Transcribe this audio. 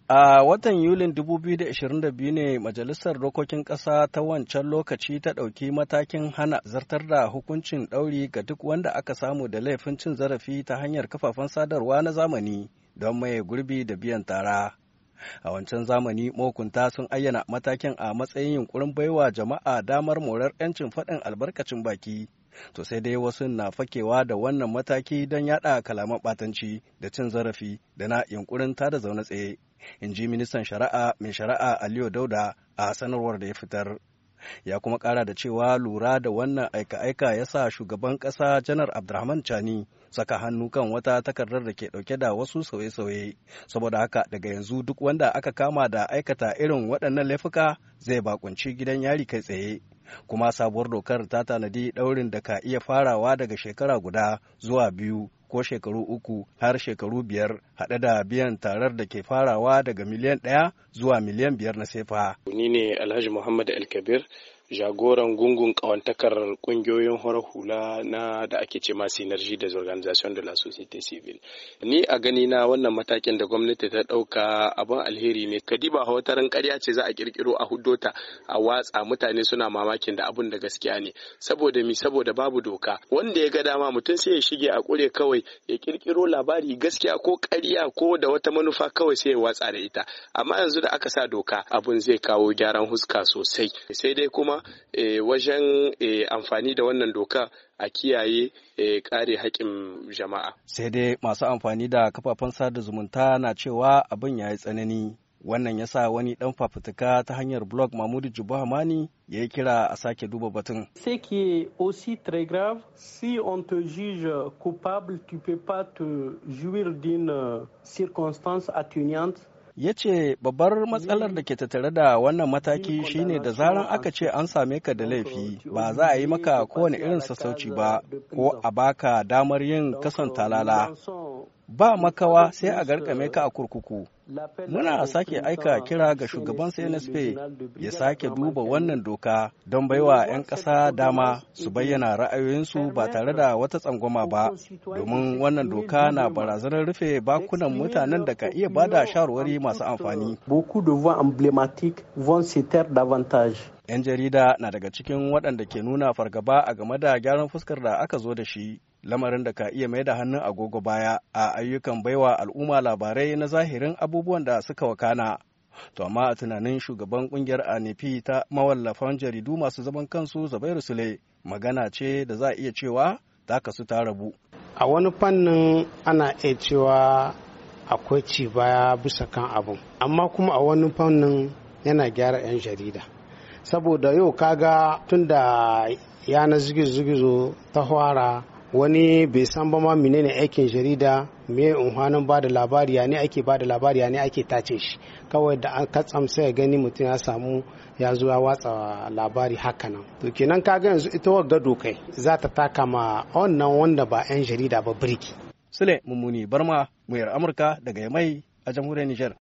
A watan Yulin 2022 ne Majalisar Dokokin Ƙasa ta wancan lokaci ta ɗauki matakin hana zartar da hukuncin ɗauri ga duk wanda aka samu da laifin cin zarafi ta hanyar kafafen sadarwa na zamani don maye gurbi da biyan tara. A wancan zamani mahukunta sun ayyana matakin a matsayin yunkurin baiwa jama'a damar morar 'yancin faɗin albarkacin baki. To sai dai wasu na fakewa da wannan mataki don yaɗa kalaman ɓatanci da cin zarafi da na yunkurin tada zaune tsaye, in ji ministan shari'a mai shari'a Aliyu Dauda a sanarwar da ya fitar. Ya kuma ƙara da cewa lura da wannan aika-aika ya sa shugaban ƙasa Janar Abdurrahman Chani saka hannu kan wata takardar da ke ɗauke da wasu sauye-sauye. Saboda haka daga yanzu duk wanda aka kama da aikata irin waɗannan laifuka zai bakunci gidan yari kai tsaye. Kuma sabuwar dokar ta tanadi ɗaurin da ka iya farawa daga shekara guda zuwa 2 ko shekaru 3 har shekaru 5 haɗe da biyan tarar da ke farawa daga miliyan 1 zuwa miliyan 5 na sefa. Ni ne Alhaji Muhammad Alkabir, jagoran gungun kawantakar kungiyoyin horar hula na da ake ce ma Synergie des Organisations de la Société Civile. Ni a gani na wannan matakin da gwamnati ta dauka abin alheri ne. Kadiba wataran ƙarya ce za a kirkiro a huddota a watsa, mutane suna mamakin da abun da gaskiya ne. Saboda babu doka. Wanda ya ga dama mutum sai ya shige a kure kawai ya kirkiro labari gaskiya ko ƙarya ko da wata manufa kawai sai ya watsa da ita. Amma yanzu da aka sa doka abun zai kawo gyaran huska sosai. Sai dai kuma wajen amfani da wannan doka a kiyaye kare haƙƙin jama'a. Sai dai masu amfani da kafafen sada zumunta na cewa abin ya yi tsanani. Wannan ya sa wani ɗan fafutuka ta hanyar blog Mahmudu Jibo Hamani ya yi kira a sake duba batun. Ce qui est aussi très grave, si on te juge coupable, tu peux pas te jouir d'une circonstance atténuante. Ya ce babbar matsalar da ke tattare da wannan mataki shine da zaran aka ce an same ka da laifi ba za a yi maka kowane irin sassauci ba ko a baka damar yin kason talala. Ba makawa sai a garkame ka a kurkuku. Muna sake aika kira ga shugaban CNSP ya sake duba wannan doka don baiwa 'yan ƙasa dama su bayyana ra'ayoyinsu ba tare da wata tsangwama ba, domin wannan doka na barazanar rufe bakunan mutanen da ka iya bada shawarwari masu amfani. 'Yan jarida na daga cikin waɗanda ke nuna fargaba a game da gyaran fuskar da aka zo da shi, lamarin da ka iya mai da hannun agogo baya a ayyukan baiwa al'umma labarai na zahirin abubuwan da suka wakana. To amma a tunanin shugaban kungiyar ANP ta mawallafan jaridu masu zaman kansu Zubairu Sule, magana ce da za a iya cewa ta kasu ta rabu. A wani fannin ana iya cewa akwai ci baya bisa kan abun, amma kuma a wani fannin yana gyara 'yan jarida. Saboda yau kaga tun da yanar zigizo ta fara, wani bai san ba ma menene aikin jarida, me unhanin ba da labari, ya ne ake ba da labari, ya ne ake tace shi. Kawai da an katsam sai gani mutum ya samu ya zo ya watsa labari haka nan. To kenan kaga yanzu ita wagga dokai za ta taka ma wannan wanda ba 'yan jarida ba birki. Sule Mummuni Barma, muryar Amurka daga Yamai a jamhuriyar Nijar.